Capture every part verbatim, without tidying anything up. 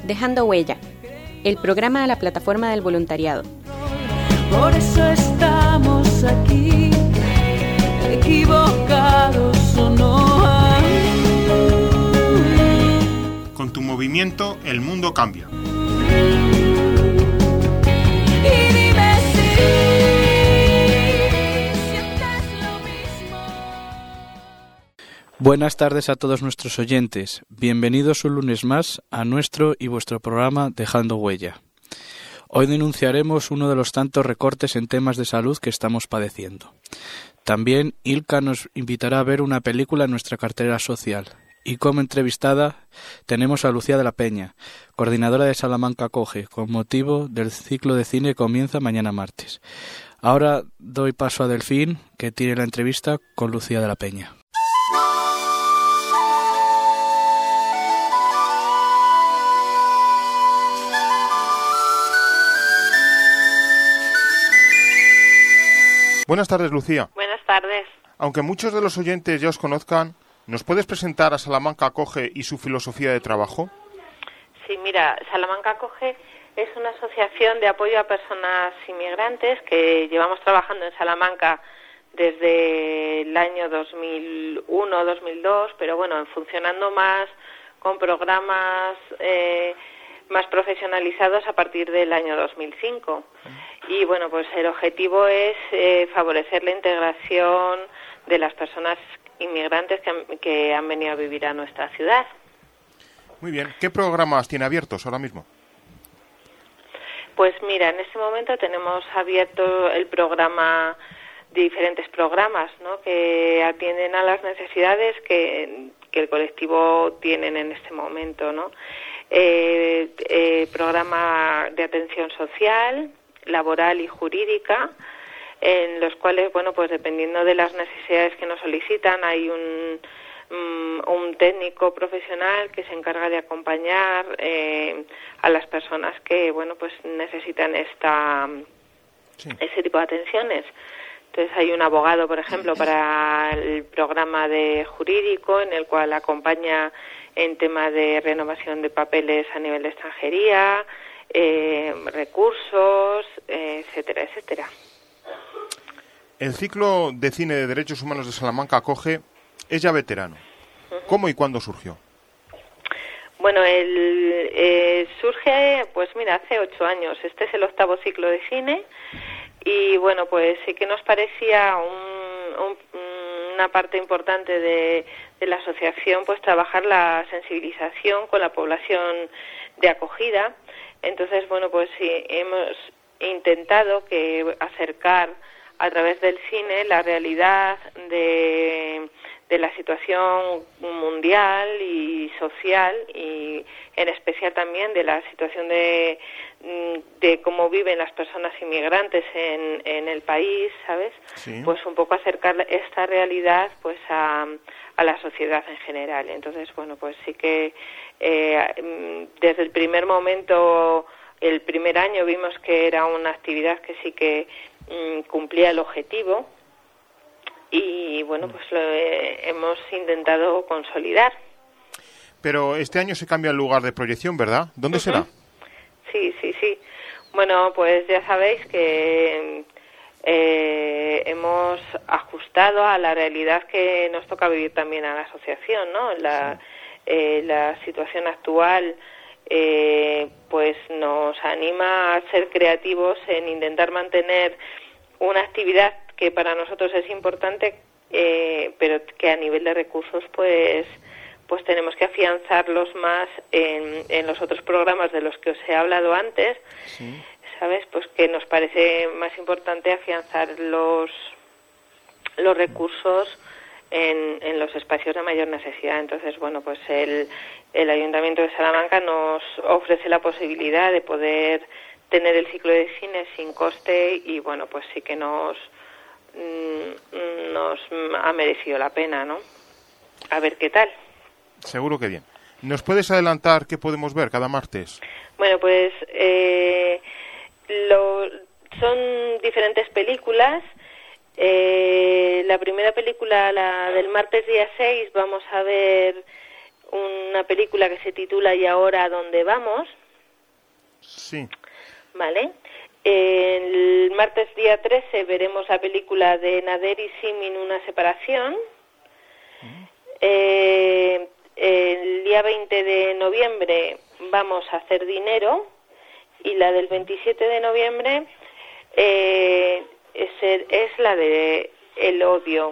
Dejando Huella, el programa de la Plataforma del Voluntariado. Por eso estamos aquí, equivocados o no. Con tu movimiento el mundo cambia. Y dime si sientes lo mismo. Buenas tardes a todos nuestros oyentes. Bienvenidos un lunes más a nuestro y vuestro programa Dejando Huella. Hoy denunciaremos uno de los tantos recortes en temas de salud que estamos padeciendo. También Ilka nos invitará a ver una película en nuestra cartera social. Y como entrevistada tenemos a Lucía de la Peña, coordinadora de Salamanca Acoge, con motivo del ciclo de cine que comienza mañana martes. Ahora doy paso a Delfín, que tiene la entrevista con Lucía de la Peña. Buenas tardes, Lucía. Buenas tardes. Aunque muchos de los oyentes ya os conozcan, ¿nos puedes presentar a Salamanca Acoge y su filosofía de trabajo? Sí, mira, Salamanca Acoge es una asociación de apoyo a personas inmigrantes que llevamos trabajando en Salamanca desde el año dos mil uno, dos mil dos, pero bueno, funcionando más con programas eh, más profesionalizados a partir del año dos mil cinco. Y bueno, pues el objetivo es eh, favorecer la integración de las personas inmigrantes que han, que han venido a vivir a nuestra ciudad. Muy bien. ¿Qué programas tiene abiertos ahora mismo? Pues mira, en este momento tenemos abierto el programa, diferentes programas, ¿no?, que atienden a las necesidades que, que el colectivo tienen en este momento, ¿no? Eh, eh, programa de atención social, laboral y jurídica, en los cuales, bueno, pues dependiendo de las necesidades que nos solicitan, hay un, um, un técnico profesional que se encarga de acompañar eh, a las personas que, bueno, pues necesitan esta sí. ese tipo de atenciones. Entonces hay un abogado, por ejemplo, para el programa de jurídico, en el cual acompaña en tema de renovación de papeles a nivel de extranjería, eh, recursos, eh, etcétera, etcétera. El ciclo de cine de derechos humanos de Salamanca Acoge es ya veterano. ¿Cómo y cuándo surgió? Bueno, el, eh, surge, pues mira, hace ocho años. Este es el octavo ciclo de cine y bueno, pues sí que nos parecía un, un, una parte importante de, de la asociación, pues trabajar la sensibilización con la población de acogida. Entonces, bueno, pues sí, hemos intentado que acercar a través del cine la realidad de, de la situación mundial y social y en especial también de la situación de, de cómo viven las personas inmigrantes en, en el país, ¿sabes? Sí. Pues un poco acercar esta realidad pues a, a la sociedad en general. Entonces, bueno, pues sí que eh, desde el primer momento, el primer año vimos que era una actividad que sí que cumplía el objetivo y bueno, pues lo eh, hemos intentado consolidar. Pero este año se cambia el lugar de proyección, ¿verdad? ¿Dónde uh-huh. será? Sí, sí, sí. Bueno, pues ya sabéis que eh, hemos ajustado a la realidad que nos toca vivir también a la asociación, ¿no? La, sí. eh, la situación actual Eh, pues nos anima a ser creativos en intentar mantener una actividad que para nosotros es importante, eh, pero que a nivel de recursos pues pues tenemos que afianzarlos más en, en los otros programas de los que os he hablado antes, sí. ¿Sabes? Pues que nos parece más importante afianzar los los recursos En, en los espacios de mayor necesidad. Entonces, bueno, pues el, el Ayuntamiento de Salamanca nos ofrece la posibilidad de poder tener el ciclo de cine sin coste y, bueno, pues sí que nos nos ha merecido la pena, ¿no? A ver qué tal. Seguro que bien. ¿Nos puedes adelantar qué podemos ver cada martes? Bueno, pues eh, lo, son diferentes películas. Eh, la primera película, la del martes día seis, vamos a ver una película que se titula ¿Y ahora a dónde vamos?, Sí. ¿Vale? El martes día trece veremos la película de Nader y Simin, Una separación. Eh, el día veinte de noviembre vamos a hacer dinero, y la del veintisiete de noviembre eh, es, el, es la de el odio.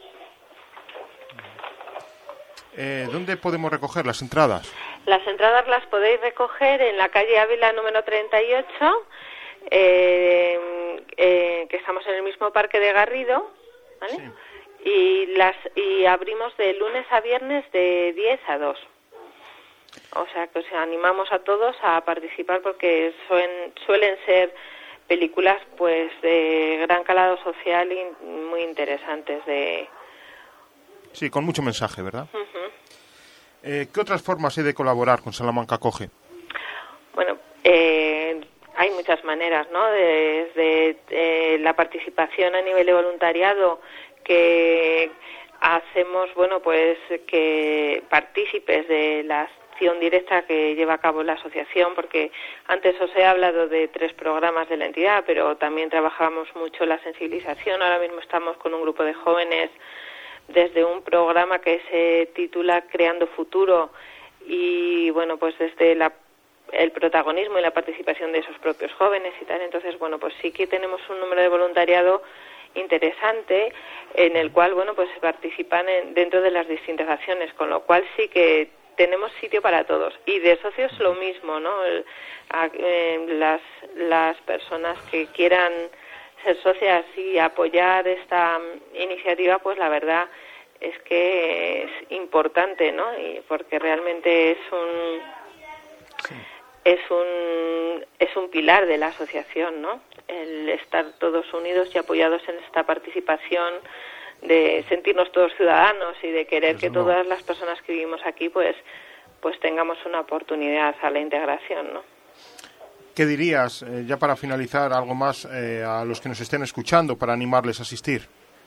Eh, ¿Dónde podemos recoger las entradas? Las entradas las podéis recoger en la calle Ávila número treinta y ocho, eh, eh, que estamos en el mismo parque de Garrido, ¿vale? Sí. Y las y abrimos de lunes a viernes de diez a dos. O sea que os animamos a todos a participar, porque suelen, suelen ser películas pues de gran calado social y muy interesantes. De Sí, con mucho mensaje, ¿verdad? Uh-huh. Eh, ¿Qué otras formas hay de colaborar con Salamanca Coge? Bueno, eh, hay muchas maneras, ¿no? Desde eh, la participación a nivel de voluntariado, que hacemos, bueno, pues que partícipes de la acción directa que lleva a cabo la asociación, porque antes os he hablado de tres programas de la entidad, pero también trabajamos mucho la sensibilización. Ahora mismo estamos con un grupo de jóvenes desde un programa que se titula Creando Futuro, y bueno, pues desde la, el protagonismo y la participación de esos propios jóvenes y tal. Entonces, bueno, pues sí que tenemos un número de voluntariado interesante, en el cual, bueno, pues participan en, dentro de las distintas acciones, con lo cual sí que tenemos sitio para todos. Y de socios lo mismo, ¿no? El, a, eh, las, las personas que quieran ser socias y apoyar esta iniciativa, pues la verdad es que es importante, ¿no? Y porque realmente es un Sí. es un es un pilar de la asociación, ¿no? El estar todos unidos y apoyados en esta participación, de sentirnos todos ciudadanos y de querer Desde que luego. todas las personas que vivimos aquí pues pues tengamos una oportunidad a la integración, ¿no? ¿Qué dirías, eh, ya para finalizar, algo más eh, a los que nos estén escuchando para animarles a asistir?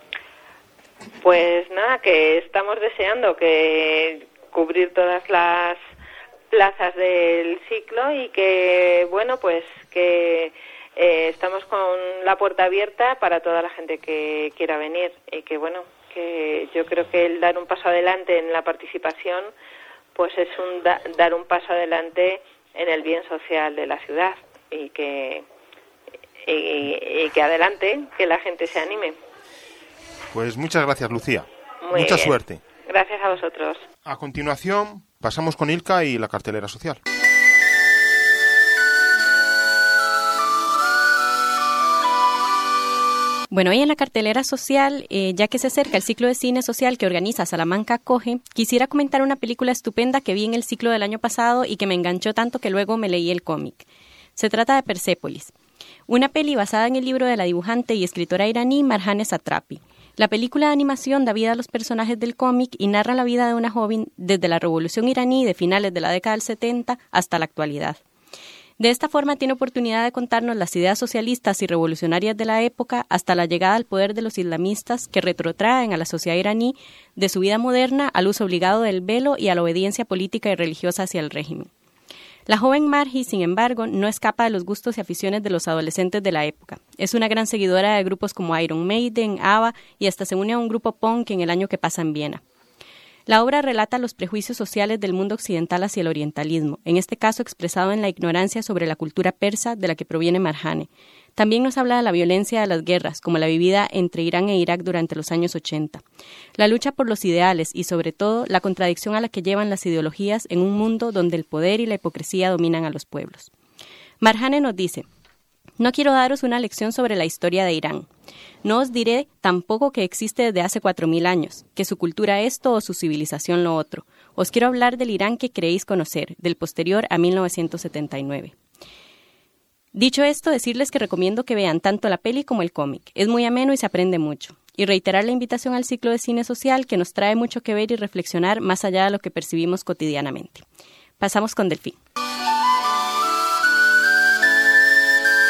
Pues nada, que estamos deseando que cubrir todas las plazas del ciclo, y que, bueno, pues que eh, estamos con la puerta abierta para toda la gente que quiera venir, y que, bueno, que yo creo que el dar un paso adelante en la participación pues es un da- dar un paso adelante en el bien social de la ciudad, y que y, y que adelante, que la gente se anime. Pues muchas gracias, Lucía. Muy Mucha bien. suerte. Gracias a vosotros. A continuación, pasamos con Ilka y la cartelera social. Bueno, hoy en la cartelera social, eh, ya que se acerca el ciclo de cine social que organiza Salamanca Coge, quisiera comentar una película estupenda que vi en el ciclo del año pasado y que me enganchó tanto que luego me leí el cómic. Se trata de Persépolis, una peli basada en el libro de la dibujante y escritora iraní Marjane Satrapi. La película de animación da vida a los personajes del cómic y narra la vida de una joven desde la revolución iraní de finales de la década del setenta hasta la actualidad. De esta forma tiene oportunidad de contarnos las ideas socialistas y revolucionarias de la época hasta la llegada al poder de los islamistas, que retrotraen a la sociedad iraní de su vida moderna al uso obligado del velo y a la obediencia política y religiosa hacia el régimen. La joven Marji, sin embargo, no escapa de los gustos y aficiones de los adolescentes de la época. Es una gran seguidora de grupos como Iron Maiden, ABBA, y hasta se une a un grupo punk en el año que pasa en Viena. La obra relata los prejuicios sociales del mundo occidental hacia el orientalismo, en este caso expresado en la ignorancia sobre la cultura persa de la que proviene Marjane. También nos habla de la violencia de las guerras, como la vivida entre Irán e Irak durante los años ochenta. La lucha por los ideales y, sobre todo, la contradicción a la que llevan las ideologías en un mundo donde el poder y la hipocresía dominan a los pueblos. Marjane nos dice: no quiero daros una lección sobre la historia de Irán. No os diré tampoco que existe desde hace cuatro mil años, que su cultura esto o su civilización lo otro. Os quiero hablar del Irán que creéis conocer, del posterior a mil novecientos setenta y nueve. Dicho esto, decirles que recomiendo que vean tanto la peli como el cómic. Es muy ameno y se aprende mucho. Y reiterar la invitación al ciclo de cine social, que nos trae mucho que ver y reflexionar más allá de lo que percibimos cotidianamente. Pasamos con Delfín.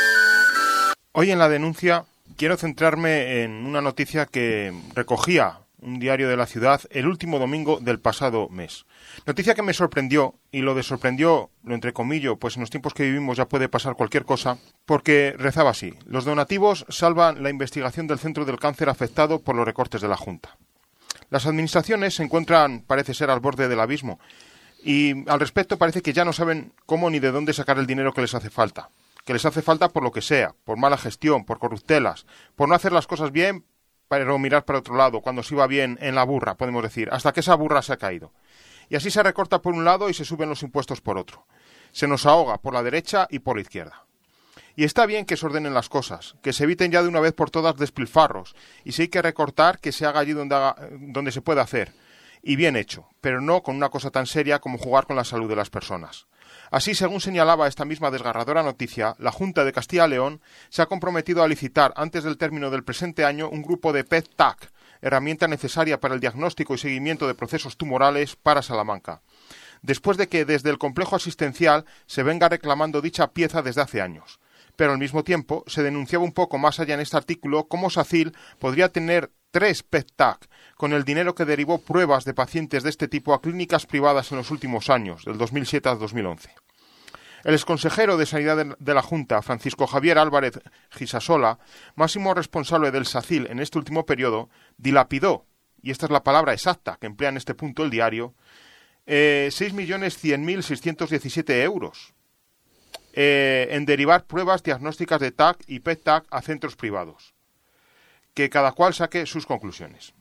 Hoy en la denuncia quiero centrarme en una noticia que recogía un diario de la ciudad, el último domingo del pasado mes. Noticia que me sorprendió, y lo de sorprendió, lo entrecomillo, pues en los tiempos que vivimos ya puede pasar cualquier cosa, porque rezaba así: los donativos salvan la investigación del Centro del Cáncer afectado por los recortes de la Junta. Las administraciones se encuentran, parece ser, al borde del abismo, y al respecto parece que ya no saben cómo ni de dónde sacar el dinero que les hace falta. Que les hace falta por lo que sea, por mala gestión, por corruptelas, por no hacer las cosas bien, pero mirar para otro lado, cuando se iba bien en la burra, podemos decir, hasta que esa burra se ha caído. Y así se recorta por un lado y se suben los impuestos por otro. Se nos ahoga por la derecha y por la izquierda. Y está bien que se ordenen las cosas, que se eviten ya de una vez por todas despilfarros, y si hay que recortar, que se haga allí donde, haga, donde se pueda hacer, y bien hecho, pero no con una cosa tan seria como jugar con la salud de las personas. Así, según señalaba esta misma desgarradora noticia, la Junta de Castilla y León se ha comprometido a licitar antes del término del presente año un grupo de P E T T A C, herramienta necesaria para el diagnóstico y seguimiento de procesos tumorales para Salamanca, después de que desde el complejo asistencial se venga reclamando dicha pieza desde hace años. Pero al mismo tiempo se denunciaba un poco más allá en este artículo cómo SACIL podría tener tres P E T T A C con el dinero que derivó pruebas de pacientes de este tipo a clínicas privadas en los últimos años, del dos mil siete al dos mil once. El exconsejero de Sanidad de la Junta, Francisco Javier Álvarez Gisasola, máximo responsable del SACIL en este último periodo, dilapidó, y esta es la palabra exacta que emplea en este punto el diario, eh, seis millones cien mil seiscientos diecisiete euros eh, en derivar pruebas diagnósticas de T A C y P E T T A C a centros privados. Que cada cual saque sus conclusiones.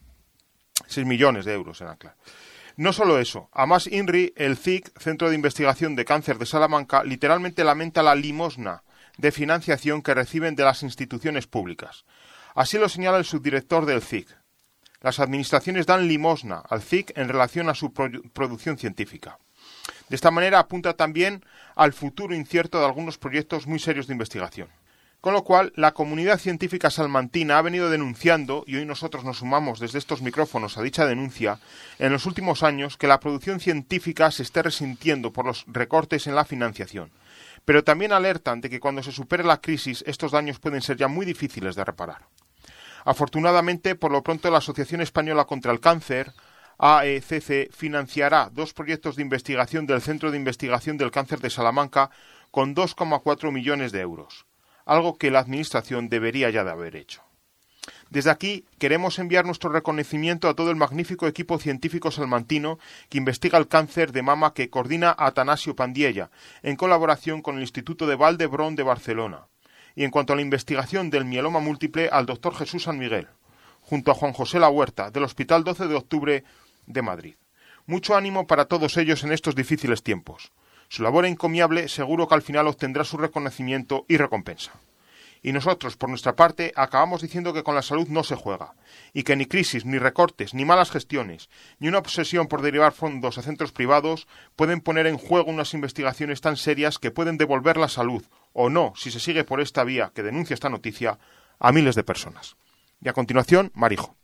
seis millones de euros en Ancla. No solo eso, además INRI, el C I C, Centro de Investigación de Cáncer de Salamanca, literalmente lamenta la limosna de financiación que reciben de las instituciones públicas. Así lo señala el subdirector del C I C. Las administraciones dan limosna al C I C en relación a su pro- producción científica. De esta manera apunta también al futuro incierto de algunos proyectos muy serios de investigación. Con lo cual, la comunidad científica salmantina ha venido denunciando, y hoy nosotros nos sumamos desde estos micrófonos a dicha denuncia, en los últimos años que la producción científica se esté resintiendo por los recortes en la financiación. Pero también alertan de que cuando se supere la crisis, estos daños pueden ser ya muy difíciles de reparar. Afortunadamente, por lo pronto, la Asociación Española contra el Cáncer, A E C C, financiará dos proyectos de investigación del Centro de Investigación del Cáncer de Salamanca con dos coma cuatro millones de euros. Algo que la Administración debería ya de haber hecho. Desde aquí queremos enviar nuestro reconocimiento a todo el magnífico equipo científico salmantino que investiga el cáncer de mama que coordina Atanasio Pandiella, en colaboración con el Instituto de Vall d'Hebron de Barcelona. Y en cuanto a la investigación del mieloma múltiple, al doctor Jesús San Miguel, junto a Juan José La Huerta, del Hospital doce de octubre de Madrid. Mucho ánimo para todos ellos en estos difíciles tiempos. Su labor encomiable seguro que al final obtendrá su reconocimiento y recompensa. Y nosotros, por nuestra parte, acabamos diciendo que con la salud no se juega, y que ni crisis, ni recortes, ni malas gestiones, ni una obsesión por derivar fondos a centros privados pueden poner en juego unas investigaciones tan serias que pueden devolver la salud, o no, si se sigue por esta vía que denuncia esta noticia, a miles de personas. Y a continuación, Marijo.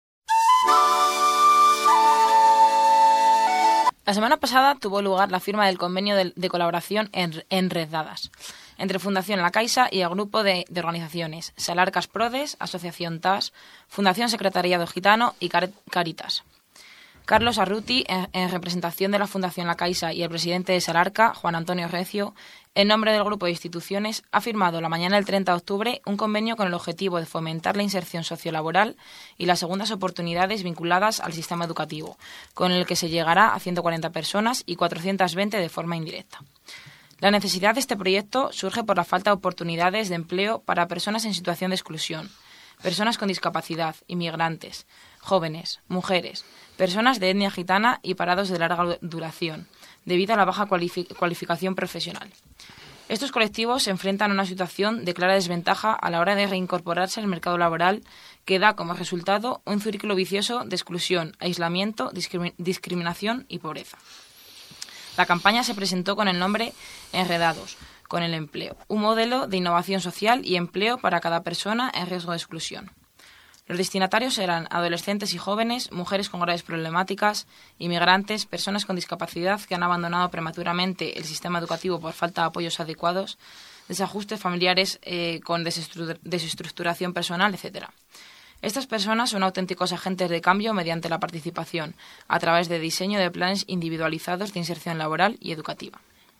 La semana pasada tuvo lugar la firma del convenio de, de colaboración en, Enredadas entre Fundación La Caixa y el grupo de, de organizaciones Salarcas Prodes, Asociación T A S, Fundación Secretariado Gitano y Car- Caritas. Carlos Arruti, en, en representación de la Fundación La Caixa, y el presidente de Salarca, Juan Antonio Recio, en nombre del grupo de instituciones, ha firmado la mañana del treinta de octubre un convenio con el objetivo de fomentar la inserción sociolaboral y las segundas oportunidades vinculadas al sistema educativo, con el que se llegará a ciento cuarenta personas y cuatrocientas veinte de forma indirecta. La necesidad de este proyecto surge por la falta de oportunidades de empleo para personas en situación de exclusión, personas con discapacidad, inmigrantes, jóvenes, mujeres, personas de etnia gitana y parados de larga duración, debido a la baja cualifi- cualificación profesional. Estos colectivos se enfrentan a una situación de clara desventaja a la hora de reincorporarse al mercado laboral, que da como resultado un círculo vicioso de exclusión, aislamiento, discrimi- discriminación y pobreza. La campaña se presentó con el nombre Enredados con el empleo, un modelo de innovación social y empleo para cada persona en riesgo de exclusión. Los destinatarios serán adolescentes y jóvenes, mujeres con graves problemáticas, inmigrantes, personas con discapacidad que han abandonado prematuramente el sistema educativo por falta de apoyos adecuados, desajustes familiares eh, con desestru- desestructuración personal, etcétera. Estas personas son auténticos agentes de cambio mediante la participación, a través de diseño de planes individualizados de inserción laboral y educativa.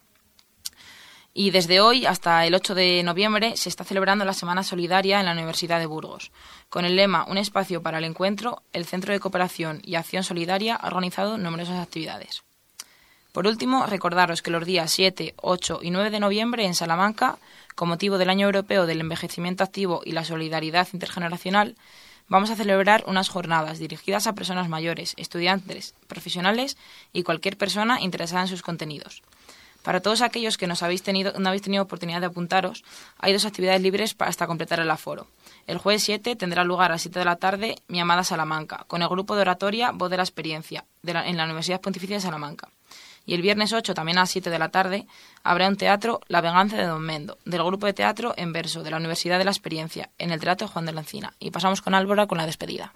Y desde hoy hasta el ocho de noviembre se está celebrando la Semana Solidaria en la Universidad de Burgos. Con el lema Un espacio para el encuentro, el Centro de Cooperación y Acción Solidaria ha organizado numerosas actividades. Por último, recordaros que los días siete, ocho y nueve de noviembre en Salamanca, con motivo del Año Europeo del Envejecimiento Activo y la Solidaridad Intergeneracional, vamos a celebrar unas jornadas dirigidas a personas mayores, estudiantes, profesionales y cualquier persona interesada en sus contenidos. Para todos aquellos que nos habéis tenido, no habéis tenido oportunidad de apuntaros, hay dos actividades libres hasta completar el aforo. El jueves siete tendrá lugar a las siete de la tarde Mi Amada Salamanca, con el grupo de oratoria Voz de la Experiencia, de la, en la Universidad Pontificia de Salamanca. Y el viernes ocho, también a las siete de la tarde, habrá un teatro La Venganza de Don Mendo, del grupo de teatro En Verso, de la Universidad de la Experiencia, en el Teatro Juan de la Encina. Y pasamos con Álvaro con la despedida.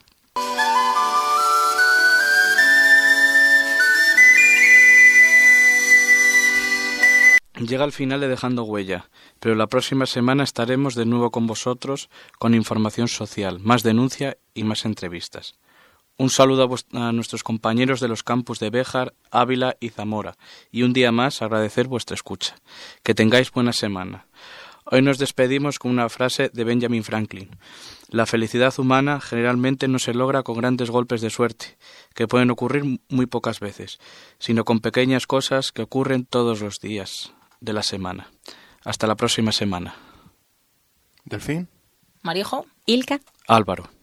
Llega el final de Dejando Huella, pero la próxima semana estaremos de nuevo con vosotros con información social, más denuncia y más entrevistas. Un saludo a, vuest- a nuestros compañeros de los campus de Béjar, Ávila y Zamora, y un día más agradecer vuestra escucha. Que tengáis buena semana. Hoy nos despedimos con una frase de Benjamin Franklin. La felicidad humana generalmente no se logra con grandes golpes de suerte, que pueden ocurrir muy pocas veces, sino con pequeñas cosas que ocurren todos los días de la semana. Hasta la próxima semana. Delfín. Marijo. Ilka. Álvaro.